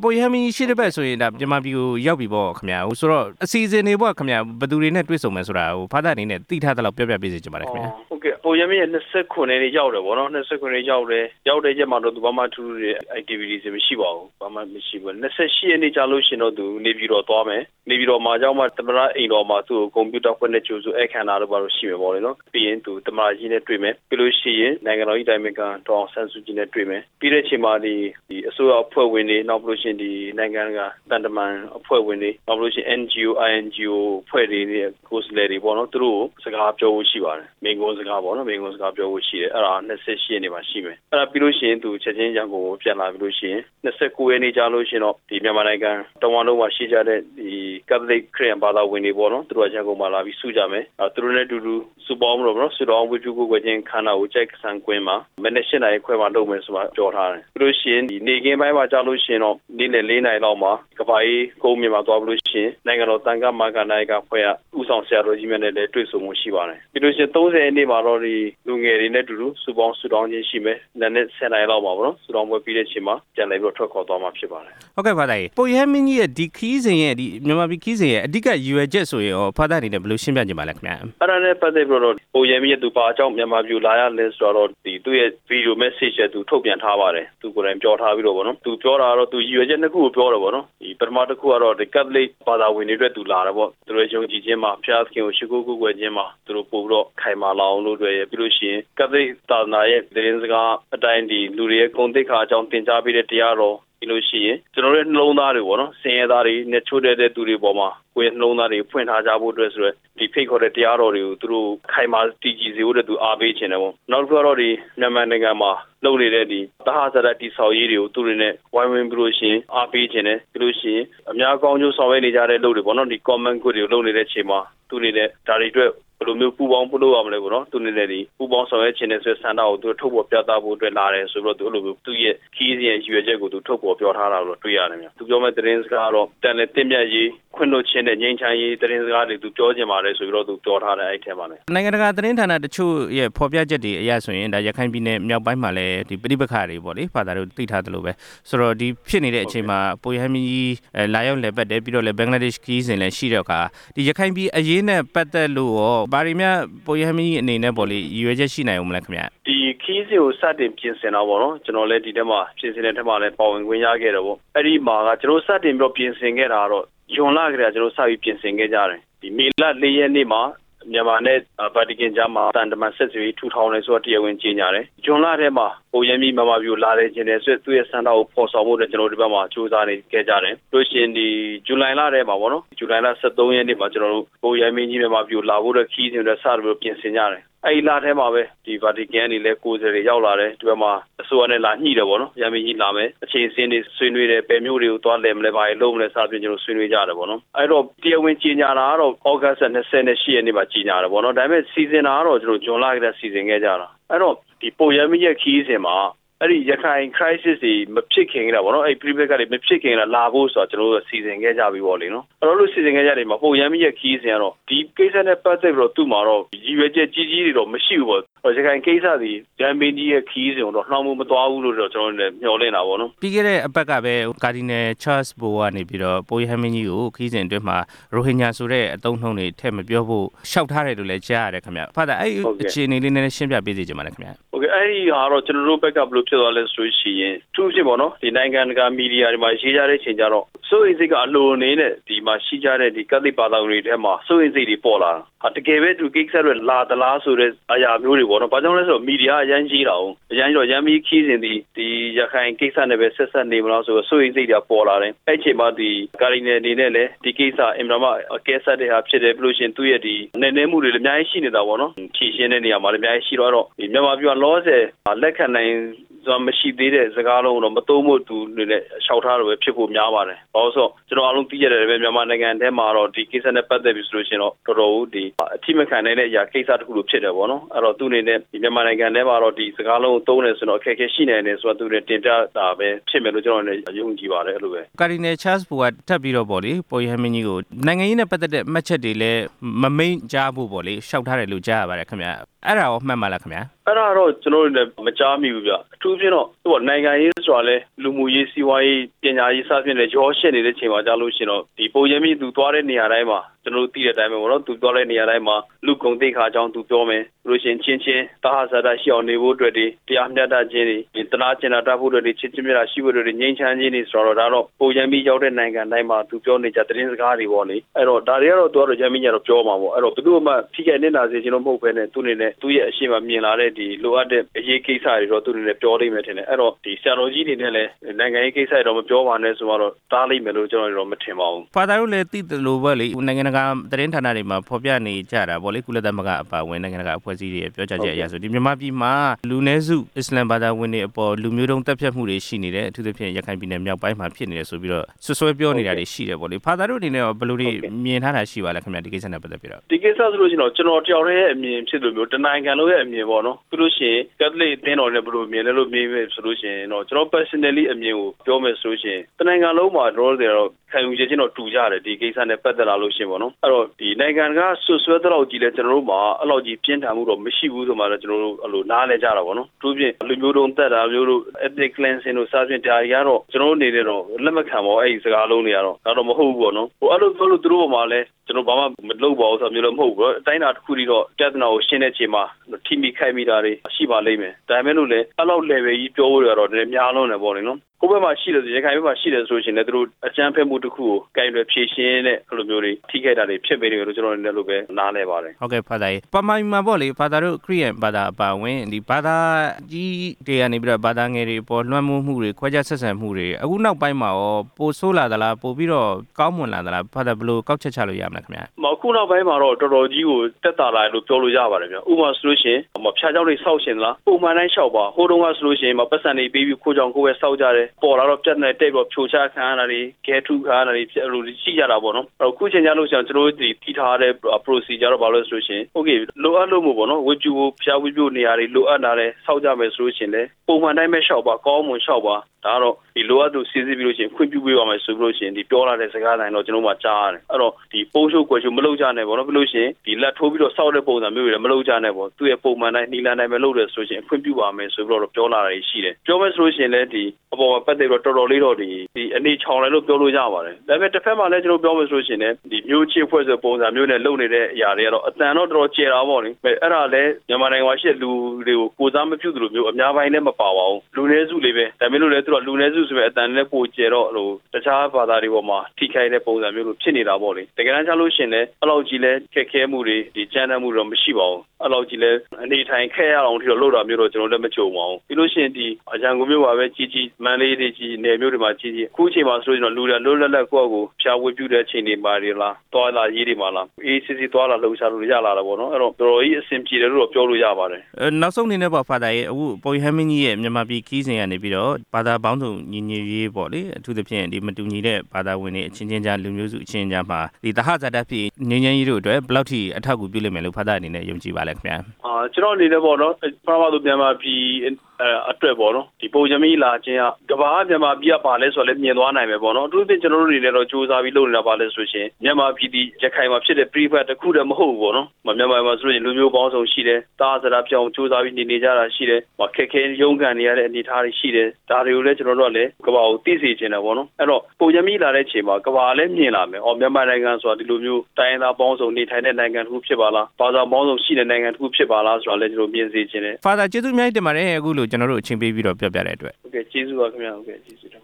ပေါ်ရဟမင်းရှိတဲ့ဘက်ဆိုရင်ဒါမြန်မာပြည်ကိုရောက်ပြီပေါ့ခင်ဗျာဆိုတော့အစီအစဉ်တွေပေါ့ခင်ဗျာဘယ်သူတွေနဲ့တွေ့ဆုံမယ်ဆိုတာဖားတာအနေနဲ့သိထားတဲ့လောက်ပြောပြပေးစေချင်ပါတယ်ခင်ဗျာဟုတ်ကဲ့ပေါ်ရမင်းရဲ့29နှစ်ရောက်တယ်ဗောနော်29ရောက်တဲ့ချက်မှာတော့သူဘာမှထူးတဲ့ activities တွေမရှိပါဘူးဘာမှမရှိဘူး28ရက်နေ့ကြာလို့ရှင်တော့သူနေပြည်တော်သွားမယ်နေပြည်တော်မှာကြောင်းမှသမရအိမ်တော်မှာသူ့ကွန်ပျူတာဖွင့်တဲ့ကျိုးစုအခမ်းအနားတော့ပါလို့ရှိမယ်ဗောလေနော်ပြီးရင်သူသမရကြီးနဲ့တွေ့မယ်ပြီးလို့ရှိရင်နိုင်ငံတော်၏တိုင်ပင်ခံဒေါအောင်ဆန်းစုကြည်နဲ့တွေ့မယ်ပြီးတဲ့အချိန်မှာဒီအစိုးရအဖွဲ့ဝင်တွေနောက်လို့ရှိရင်ဒီနိုင်ငံကတန်တမန်အဖွဲ့ဝင်တွေနောက်လို့ရှိရင် NGO INGO ဖွဲ့တွေနဲ့ကိုယ်စားလှယ်တွေပေါ့နော်သူတို့စကားပြောဖို့ရှိပါတယ်မိန့်ခွန်းစကားပေါ့နော်မိန့်ခွန်းစကားပြောဖို့ရှိတယ်အဲ့ဒါ28ရက်နေ့မှာရှိမယ်အဲ့ဒါပြီးလို့ရှိရင်သူချက်ချင်းရန်ကုန်ကိုပြန်လာပြီးလို့ရှိရင်29ရက်နေ့ကြာလို့ရှိရင်တော့ဒီမြန်မာနိုင်ငံတဝန်လုံးမှာရှိကြတဲ့ဒီကက်သလစ်ခရစ်ယာန်ဘာသာဝင်တွေပေါ့နော်သူတို့ရန်ကုန်မှာလာပြီးစုကြမယ်သူတို့နဲ့အတူတူစုပေါင်းလို့ပေါ့နော်စုတော်ဝိပုကိုကိုချင်းခန္ဓာကိုကြိုက်ဆန်ကွင်းမှာမနေ့7နာရီခွဲမှာလုပ်မယ်ဆိုမှပြောထားတယ်ပြီးလို့ရှိရင်ဒီနေကင်းပိုင်းမှာကြာလို့ရှိရင်တော့နေ့နဲ့4နာရီလောက်မှာကပ္ပအေးကုန်းမြေမှာသွားပြီးလို့ရှိရင်နိုင်ငံတော်တန်ခါမာကနိုင်ကဖွဲ့ရဥဆောင်ဆရာတော်ကြီးများနဲ့လည်းတွေ့ဆုံမှုရှိပါတယ်ပြီးလို့ရှိရင်30ရက်နေ့မှာတော့ဒီလူငယ်တွေနဲ့အတူတူစုပေါင်းစုတောင်းခြင်းရှိမယ်နာနဲ့10နာရီလောက်မှာပေါ့နော်စုတောင်းပွဲပြီးတဲ့အချိန်မှာပြန်လည်ပြီးတော့ထွက်ခေါ်သွားမှာဖြစ်ပါတယ်ဟုတ်ကဲ့ဖာသာကြီးပေါ်ရမင်းကြီးရဲ့ဒီခီးစဉ်ရဲ့ဒီမြန်မာပြည်ခီးစဉ်ရဲ့အဓိကရွယ်ချက်ဆိုရင်ဖာသာအနေနဲ့ဘယ်လိုရှင်းပြကြပါလဲခင်ဗျာအဲ့ဒါနဲ့ပတ်သက်ပြီးတော့ပေါ်ရမင်းရဲ့သူပါအကြောင်းမြန်မာပြည်လာရလဲဆိုတော့ဒီသူ့ရဲ့ဗီဒီယို message ရဲ့သူထုတ်ပြန်ထားပါတယ်သူကိုယ်တိုင်ပြောထားပြီးတော့ပေါ့နော်သူပြောတာတော့သူရွယ်ချက်နှစ်ခုကိုပြောတယ်ပေါ့နော်ဒီပထမတစ်ခုကတော့ဒီကက်သလစ်ဘာသာဝင်တွေအတွက်သူလာတယ်ပေါ့သူတို့ယုံကြည်ခြင်းမှာဖျားသခင်ကိုရှိခိုးကိုးကွယ်ခြင်းမှာသူတို့ပို့ပြီးတော့ခိုင်မာလာအောင်လို့တွေ့ရပြီးလို့ရှိရင်ကက်သလစ်သာသနာရဲ့သတင်းစကားအတိုင်းဒီလူတွေရဲ့ဂုဏ်သိက္ခာအကြောင်းသင်ကြားပေးတဲ့တရားတော်ပြီးလို့ရှိရင်ကျွန်တော်တို့နှလုံးသားတွေပေါ့နော်စင်ရသားတွေနဲ့ချိုးတဲ့သူတွေပေါ်မှာကိုယ်နှလုံးသားတွေဖွင့်ထားကြဖို့အတွက်ဆိုရယ်ဒီဖိတ်ခေါ်တဲ့တရားတော်တွေကိုသူတို့ခိုင်မာတည်ကြည်စေဖို့အတွက်သူအားပေးခြင်းတယ်ပေါ့နောက်တစ်ခုကတော့ဒီမြန်မာနိုင်ငံမှာလုပ်နေတဲ့ဒီသဟဇာတတိဆောက်ရေးတွေကိုသူတွေနဲ့ဝိုင်းဝန်းပြီးလို့ရှိရင်အားပေးခြင်းတယ်ပြီးလို့ရှိရင်အများကောင်းကျိုးဆောင်ရွက်နေကြတဲ့လုပ်တွေပေါ့နော်ဒီ common good တွေကိုလုပ်နေတဲ့အချိန်မှာသူတွေနဲ့ဒါတွေအတွက်ဘယ်လိုမျိုးပူပေါင်းလုပ်ရမလဲပေါ့နော်သူနေနဲ့ဒီပူပေါင်းဆောင်ရွက်ခြင်းနဲ့ဆိုဆန္ဒကိုသူထုတ်ပေါ်ပြသဖို့အတွက်လာတယ်ဆိုတော့သူအဲ့လိုမျိုးသူရဲ့ခီးစဉ်ရဲ့ရွေချက်ကိုသူထုတ်ပေါ်ပြောထားတာလို့တွေ့ရတယ်များသူပြောမဲ့သတင်းစကားတော့တန်တဲ့တင့်မြတ်ရေးခွင့်လွှတ်ခြင်းနဲ့ငြိမ်းချမ်းရေးသတင်းစကားတွေသူပြောခြင်းပါတယ်ဆိုပြီးတော့သူပြောထားတဲ့အဲ့ထဲမှာလေနိုင်ငံတကာသတင်းဌာနတချို့ရဲ့ဖော်ပြချက်တွေအရဆိုရင်ဒါရခိုင်ပြည်နယ်မြောက်ပိုင်းမှာလည်းဒီပဋိပက္ခတွေပေါ့လေဖာသာတို့သိထားတယ်လို့ပဲဆိုတော့ဒီဖြစ်နေတဲ့အချိန်မှာပေါ်ရဟမင်းကြီးလာရောက်လည်ပတ်တယ်ပြီးတော့လည်းဘင်္ဂလားဒေ့ရှ်ခီးစဉ်လည်းရှိတော့ကဒီရခိုင်ပြည်အရေးနဲ့ပတ်သက်လို့ရောဘာတွေများပေါ်ရဟမင်းကြီးအနေနဲ့ပေါ့လေရွေချက်ရှိနိုင်အောင်မလဲခင်ဗျဒီခီးစဉ်ကိုစတင်ပြင်ဆင်တာပေါ့နော်ကျွန်တော်လည်းဒီထဲမှာပြင်ဆင်တဲ့ထဲမှာလည်းပါဝင်ခွင့်ရခဲ့တယ်ပေါ့အဲ့ဒီမှာကကျွန်တော်စတင်ပြီးတော့ပြင်ဆင်ခဲ့တာတော့ယွန်လကတည်းကကျွန်တော်စပြီးပြင်ဆင်ခဲ့ကြတယ်ဒီမေလ4ရက်နေ့မှာမြန်မာနဲ့ဗာတီကန်ကြားမှာတန်တမန်ဆက်သွယ်ထူထောင်နေဆိုတော့တရားဝင်ကြေညာတယ်။ဂျွန်လထဲမှာပေါ်ရမင်းမြန်မာပြည်လာတဲ့ခြင်းနဲ့ဆိုသူ့ရဲ့စံတော်ကိုဖော်ဆောင်ဖို့အတွက်ကျွန်တော်တို့ဒီဘက်မှာစူးစမ်းနေခဲ့ကြတယ်။လို့ရှိရင်ဒီဇူလိုင်လထဲမှာပေါ့နော်ဇူလိုင်လ23ရက်နေ့မှာကျွန်တော်တို့ပေါ်ရမင်းကြီးမြန်မာပြည်လာဖို့အတွက်ခီးစဉ်တွေစပြီးပြင်ဆင်ကြတယ်။အဲ့ဒီလထဲမှာပဲဒီဗာတီကန်နေလဲကိုယ်စားတွေရောက်လာတယ်ဒီဘက်မှာအစိုးရနဲ့လာညှိတယ်ပေါ့နော်ရမင်းကြီးလာမယ်အချိန်စင်းတွေဆွေးနွေးတယ်ပဲမျိုးတွေကိုသွားလဲမလဲဘာတွေလုပ်မလဲစသဖြင့်ကျွန်တော်ဆွေးနွေးကြတယ်ပေါ့နော်အဲ့တော့တရားဝင်ကြေညာတာကတော့ဩဂတ်စ်28ရက်နေ့မှာကြေညာတယ်ပေါ့နော်ဒါပေမဲ့စီစဉ်တာကတော့ကျွန်တော်ဇွန်လကတည်းကစီစဉ်ခဲ့ကြတာအဲ့တော့ဒီပေါ်ရမင်းရဲ့ခီးစဉ်မှာအဲ့ဒီရခိုင် crisis တွေမဖြစ်ခင်ကတည်းကပေါ့နော်အဲ့ private ကတွေမဖြစ်ခင်ကလာဖို့ဆိုတော့ကျွန်တော်တို့စီစဉ်ခဲ့ကြပြီပေါ့လေနော်အဲ့တော့လို့စီစဉ်ခဲ့ကြတယ်မှာပေါ်ရမင်းရဲ့ခီးစဉ်ကတော့ဒီကိစ္စနဲ့ပတ်သက်ပြီးတော့သူ့မှာတော့ရည်ရွယ်ချက်ကြီးတွေတော့မရှိဘူးပေါ့ရခိုင်ကိစ္စစီရန်မင်းကြီးရဲ့ခီးစဉ်ကိုတော့နှောင်းမသွားဘူးလို့တော့ကျွန်တော်တို့လည်းမျှော်လင့်တာပေါ့နော်ပြီးခဲ့တဲ့အပတ်ကပဲကာဒီနယ်ချားစ်ဘိုကနေပြီးတော့ပေါ်ရဟမင်းကြီးကိုခီးစဉ်အတွင်းမှာရိုဟင်ဂျာဆိုတဲ့အသုံးနှုန်းတွေထည့်မပြောဖို့ရှောက်ထားတယ်လို့လည်းကြားရတယ်ခင်ဗျဖာသာအဲ့အခြေအနေလေးနဲ့ရှင်းပြပေးစေချင်ပါတယ်ခင်ဗျโอเคအဲ့ဒီဟာတော့ကျွန်တော်တို့ဘက်ကဘယ်လိုဖြစ်သွားလဲဆိုရှိရင်သူ့ဖြစ်ပေါ့နော်ဒီနိုင်ငံတကာမီဒီယာတွေမှာရေးကြတဲ့ချိန်ကြတော့စိုးရိမ်စိတ်ကအလိုအနေနဲ့ဒီမှာရှိကြတဲ့ဒီကက်သလစ်ဘာသာဝင်တွေထဲမှာစိုးရိမ်စိတ်တွေပေါ်လာတာတကယ်ပဲသူကိစ္စတွေလာသလားဆိုတဲ့အရာမျိုးတွေပေါ့နော်ဘာကြောင့်လဲဆိုတော့မီဒီယာအရန်ကြီးတာအောင်အရန်တော့ရန်မီခီးစဉ်ဒီရခိုင်ကိစ္စနဲ့ပဲဆက်ဆက်နေမလားဆိုတော့စိုးရိမ်စိတ်တွေပေါ်လာတယ်အဲ့ချိန်မှာဒီကာရီနယ်အနေနဲ့လည်းဒီကိစ္စအင်မတန်မှအကဲဆက်တဲ့ဟာဖြစ်တယ်ပြီးလို့ရှိရင်သူ့ရဲ့ဒီအနေနဲ့မှုတွေလည်းအများကြီးရှိနေတာပေါ့နော်ဖြည့်ရှင်းတဲ့နေရာမှာလည်းအများကြီးရှိတော့ဒီမြန်မာပြည်ကလောဆယ်လက်ခံနိုင်မရှိသေးတဲ့စကားလုံးတော့မသုံးဖို့သူနေနဲ့ရှောက်ထားတော့ပဲဖြစ်ဖို့များပါတယ်။ဘာလို့ဆိုကျွန်တော်အားလုံးသိရတယ်ပဲမြန်မာနိုင်ငံထဲမှာတော့ဒီကိစ္စနဲ့ပတ်သက်ပြီးဆိုလို့ရှိရင်တော့တော်တော်ဒီအထိမခံနိုင်တဲ့အရာကိစ္စတစ်ခုလိုဖြစ်တယ်ပေါ့နော်။အဲ့တော့သူနေနဲ့ဒီမြန်မာနိုင်ငံထဲမှာတော့ဒီစကားလုံးကိုသုံးတယ်ဆိုတော့အခက်အခဲရှိနေတယ်ဆိုတော့သူနေတင်ပြတာပဲဖြစ်မယ်လို့ကျွန်တော်လည်းယုံကြည်ပါတယ်အဲ့လိုပဲ။ကာဒီနယ်ချားစ်ဘိုကထပ်ပြီးတော့ပေါ့လေပေါ်ရဟမင်းကြီးကိုနိုင်ငံရေးနဲ့ပတ်သက်တဲ့မှတ်ချက်တွေလည်းမမိန်ကြားဖို့ပေါ့လေရှောက်ထားတယ်လို့ကြားရပါတယ်ခင်ဗျာ။အဲ့ဒါရောမှတ်ပါလားခင်ဗျာအဲ့ဒါတော့ကျွန်တော်တို့လည်းမကြားမိဘူးဗျအထူးဖြစ်တော့သူကနိုင်ငံရေးဆိုတာလဲလူမှုရေးစီးပွားရေးပညာရေးစသဖြင့်လည်းရောရှက်နေတဲ့ချိန်မှာကြာလို့ရှိရင်တော့ဒီပုံရမီသူသွားတဲ့နေရာတိုင်းမှာကျွန်တော်တို့သိတဲ့အတိုင်းပဲပေါ့နော်သူသွားတဲ့နေရာတိုင်းမှာလူကုန်သိက္ခာအကြောင်းသူပြောမယ်လို့ရှိရင်ချင်းတာဟာဇာတာရှိအောင်နေဖို့အတွက်ဒီတရားမျှတခြင်းတွေတနာကျင်တာတတ်ဖို့အတွက်ဒီချစ်ချင်းမြတ်တာရှိဖို့အတွက်ဒီငြိမ်းချမ်းခြင်းတွေဆိုတော့ဒါတော့ပုံရမီရောက်တဲ့နိုင်ငံတိုင်းမှာသူပြောနေကြသတင်းစကားတွေပေါ့လေအဲ့တော့ဒါတွေကတော့သူကတော့ရမီညာတော့ပြောမှာပေါ့အဲ့တော့ဘယ်သူမှထိခိုက်နေတာစေချင်လို့မဟုတ်ဘဲနဲ့သူနေနဲ့သူ့ရဲ့အရှိမမြင်လာတဲ့ဒီလိုအပ်တဲ့အရေးကိစ္စတွေတော့သူနေနဲ့ပြောလိမ့်မယ်ထင်တယ်အဲ့တော့ဒီဆရာတော်ကြီးတွေနဲ့လည်းနိုင်ငံရေးကိစ္စတွေတော့မပြောပါနဲ့ဆိုတော့တားလိမ့်မယ်လို့ကျွန်တော်တို့မထင်ပါဘူးဖာသာတို့လည်းသိတယ်လို့ပဲလေနိုင်ငံတကာသတင်းဌာနတွေမှာဖော်ပြနေကြတာပေါ့လေကုလသမဂ္ဂအပါဝင်နိုင်ငံတကာအဖွဲ့အစည်းတွေပြောကြားချက်အရဆိုဒီမြန်မာပြည်မှာလူနည်းစုအစ္စလမ်ဘာသာဝင်တွေအပေါ်လူမျိုးတုံးတပ်ဖြတ်မှုတွေရှိနေတယ်အထူးသဖြင့်ရခိုင်ပြည်နယ်မြောက်ပိုင်းမှာဖြစ်နေတယ်ဆိုပြီးတော့ဆွဆွဲပြောနေတာတွေရှိတယ်ပေါ့လေဖာသာတို့အနေနဲ့ဘယ်လိုတွေမြင်ထားတာရှိပါလဲခင်ဗျာဒီကိစ္စနဲ့ပတ်သက်ပြီးတော့ဒီကိစ္စဆိုလို့ရှိရင်တော့ကျွန်တော်တယောက်တည်းရဲ့အမြင်ဖြစ်လို့မျိုးတနိုင်ငံလုံးရဲ့အမြင်ပေါ့နော်ပြီးလို့ရှိရင်ကက်သလစ်အသင်းတော်နဲ့ဘယ်လိုမြင်လဲလို့မေးမယ်ဆိုလို့ရှိရင်တော့ကျွန်တော် personally အမြင်ကိုပြောမယ်ဆိုလို့ရှိရင်တနိုင်ငံလုံးမှာတော့ခံယူချက်ချင်းတော့တူကြတယ်ဒီကိစ္စနဲ့ပတ်သက်လာလို့ရှိရင်ပေါ့နော်အဲ့တော့ဒီနိုင်ငံကဆွတဲ့လောက်ကြီးလဲကျွန်တော်တို့မှာအဲ့လောက်ကြီးပြင်းထန်မှုတော့မရှိဘူးဆိုမှတော့ကျွန်တော်တို့အဲ့လိုနားလဲကြတာပေါ့နော်သူပြင်လူမျိုးတုံးတက်တာမျိုးတို့ ethnic cleansing တို့စသဖြင့်ဒါတွေကတော့ကျွန်တော်တို့နေနေတော့လက်မခံပါဘူးအဲ့ဒီစကားလုံးတွေကတော့ဒါတော့မဟုတ်ဘူးပေါ့နော်အဲ့လိုပြောလို့သူတို့ပေါ်မှာလဲကျွန်တော်ဘာမှမလုပ်ပါဘူးဆိုမျိုးလည်းမဟုတ်ဘူးအတိုင်းအတာတစ်ခုတည်းတော့ပြဿနာကိုရှင်းတဲ့ချိန်မှာထိမိခိုက်မိတာတွေရှိပါလိမ့်မယ်ဒါပေမဲ့လို့လည်းအဲ့လောက် level ကြီးပြောဖို့ရတော့နည်းများလုံးတယ်ပေါ့လေနော်ကိုယ့်ဘက်မှာရှိတယ်ဆိုရခိုင်ဘက်မှာရှိတယ်ဆိုရှင်လည်းသူတို့အကြမ်းဖက်မှုတစ်ခုကိုကင်တွယ်ဖြေရှင်းတဲ့အဲ့လိုမျိုးတွေထိခိုက်တာတွေဖြစ်ပေတယ်လို့ကျွန်တော်လည်းလို့ပဲနားလဲပါတယ်ဟုတ်ကဲ့ဖာသာကြီးပမာမှာပေါ့လေဖာသာတို့ခရစ်ယာန်ဘာသာအပါဝင်ဒီဘာသာကြီးတွေကနေပြီးတော့ဘာသာငယ်တွေပေါ်လွှမ်းမိုးမှုတွေခွဲခြားဆက်ဆံမှုတွေအခုနောက်ပိုင်းမှာရောပိုဆိုးလာသလားပိုပြီးတော့ကောင်းမွန်လာသလားဖာသာဘယ်လိုကောက်ချက်ချလို့ရမလဲခင်ဗျာအခုနောက်ပိုင်းမှာတော့တော်တော်ကြီးကိုတက်တာလာလို့ပြောလို့ရပါတယ်ဗျဥပမာဆိုလို့ရှိရင်ဖျားเจ้าတွေစောက်ရှင်လားပုံမှန်တိုင်းလျှောက်ပါဟိုတုန်းကဆိုလို့ရှိရင်ပတ်စံတွေပေးပြီးခိုးကြောင်ကိုပဲစောက်ကြတယ်ပေါ်လာတော့ပြတ်နေတိတ်ပြီးဖြိုချခံရတာတွေဂဲထုခံရတာတွေအဲ့လိုရှိကြတာပေါ့နော်အဲ့ခုချိန်ကြလို့ရှိရင်ကျွန်တော်တို့ဒီပြီးထားတဲ့ procedure တော့ဘာလို့ဆိုလို့ရှိရင် okay လိုအပ်လို့မို့ပေါ့နော်ဝစ်ပြူဖျားဝစ်ပြူနေရာတွေလိုအပ်တာလဲစောက်ကြမယ်ဆိုလို့ရှိရင်လေပုံမှန်တိုင်းပဲလျှောက်ပါကောင်းမွန်လျှောက်ပါဒါကတော့ဒီလိုအပ်သူစီစစ်ပြီးလို့ရှိရင်ခွင့်ပြုပေးပါမယ်ဆိုလို့ရှိရင်ဒီပြောလာတဲ့စကားတိုင်းတော့ကျွန်တော်မှကြားရတယ်အဲ့တော့ဒီပုံရှုပ်ကွယ်ရှုပ်မလုပ်ကြနဲ့ပေါ့နော်ပြီးလို့ရှိရင်ဒီလက်ထိုးပြီးတော့စောက်တဲ့ပုံစံမျိုးတွေလည်းမလုပ်ကြနဲ့ပေါ့သူ့ရဲ့ပုံမှန်တိုင်းနီလန်တိုင်းပဲလုပ်တယ်ဆိုလို့ရှိရင်ခွင့်ပြုပါမယ်ဆိုပြီးတော့ပြောလာတာရှိတယ်ပြောမယ်ဆိုလို့ရှိရင်လည်းဒီအပေါ်မှာပတ်သက်ပြီးတော့တော်တော်လေးတော့ဒီအနေချောင်လိုက်လို့ပြောလို့ရပါတယ်ဒါပေမဲ့တစ်ဖက်မှာလည်းကျွန်တော်ပြောမယ်ဆိုလို့ရှိရင်လည်းဒီမျိုးချစ်ဖွဲ့ဆိုပုံစံမျိုးနဲ့လုပ်နေတဲ့အရာတွေကတော့အတန်တော့တော်တော်ကျယ်တာပေါ့လေအဲ့ဒါလည်းမြန်မာနိုင်ငံမှာရှိတဲ့လူတွေကိုကိုစားမပြုသလိုမျိုးအများပိုင်းလည်းမပါပါဘူးလူနည်းစုလေးပဲဒါပေမဲ့လို့လည်းသူတို့လူနည်းစုဆိုပေမဲ့အတန်လည်းပိုကျယ်တော့ဟိုတခြားဘာသာတွေပေါ်မှာထိခိုက်တဲ့ပုံစံမျိုးလိုဖြစ်နေတာပေါ့လေတကယ်တမ်းကျလို့ရှိရင်လည်းအဲ့လောက်ကြီးလဲခက်ခဲမှုတွေဒီကြမ်းတမ်းမှုတော့မရှိပါဘူးအဲ့လောက်ကြီးလဲအနေထိုင်ခဲ့ရအောင်ဒီလိုလုပ်တာမျိုးတော့ကျွန်တော်လည်းမကြုံပါဘူးပြီးလို့ရှိရင်ဒီအရန်ကုန်မျိုးပါပဲကြီးမန်းလေးတွေကြီးနယ်မျိုးတွေမှာကြီးအခုအချိန်မှာဆိုရင်တော့လူတွေလွတ်လပ်ကိုယ့်ကိုဖျားဝေပြုတဲ့အချိန်တွေမှာတွေလားတွာလာရေးတွေမှာလားအေးစစ်တွာလာလှုပ်ရှားလို့ရလာတာပေါ့နော်အဲ့တော့တော်တော်ကြီးအဆင်ပြေတယ်လို့ပြောလို့ရပါတယ်နောက်ဆုံးအနေနဲ့ပေါ့ဖာသာရဲ့အခုပေါ်ဟမင်းကြီးရဲ့မြန်မာပြည်ခီးစဉ်ကနေပြီးတော့ဘာသာပေါင်းစုံညီညွတ်ရေးပေါ့လေအထူးသဖြင့်ဒီမတူညီတဲ့ဘာသာဝင်တွေအချင်းချင်းကြားလူမျိုးစုအချင်းချင်းကြားမှာဒီသဟဇာတဖြစ်ငြိမ်းချမ်းရေးတို့အတွက်ဘယ်လောက်ထိအထောက်အကူပြုလိမ့်မယ်လို့ဖာသာအနေနဲ့ယုံကြည်ပါလဲခင်ဗျာကျွန်တော်အနေနဲ့ပေါ့နော်ပထမဆုံးမြန်မာပြည်အတွက်ပေါ့နော်ဒီပုံရမီလာခြင်းကကဘာမြန်မာပြည်ကပါလဲဆိုတော့လည်းမြင်သွားနိုင်မယ်ပေါ့နော်အထူးသဖြင့်ကျွန်တော်တို့အနေနဲ့တော့စူးစမ်းပြီးလုပ်နေတာပါလဲဆိုရှင်မြန်မာပြည်ဒီရခိုင်မှာဖြစ်တဲ့ private တစ်ခုတည်းမဟုတ်ဘူးပေါ့နော်မြန်မာမှာဆိုရင်လူမျိုးပေါင်းစုံရှိတယ်တာစရာပြောင်းစူးစမ်းပြီးနေကြတာရှိတယ်ခက်ခဲရုန်းကန်နေရတဲ့အနေအထားတွေရှိတယ်ဒါတွေကိုလည်းကျွန်တော်တို့ကလည်းကဘာကိုသိစေချင်တယ်ပေါ့နော်အဲ့တော့ပုံရမီလာတဲ့အချိန်မှာကဘာလည်းမြင်လာမယ်မြန်မာနိုင်ငံဆိုတာဒီလိုမျိုးတိုင်းရင်းသားပေါင်းစုံနေထိုင်တဲ့နိုင်ငံတစ်ခုဖြစ်ပါလားဘာသာပေါင်းစုံရှိတဲ့နိုင်ငံတစ်ခုဖြစ်ပါလားဆိုတာလည်းကျွန်တော်မြင်စေချင်တယ်ဖာသာကျေးဇူးအများကြီးတင်ပါတယ်အခုလို့ကျွန်တော်တို့အချိန်ပေးပြီးတော့ပြောပြတဲ့အတွက်ဟုတ်ကဲ့ကျေးဇူးပါခင်ဗျာဟုတ်ကဲ့ကျေးဇူး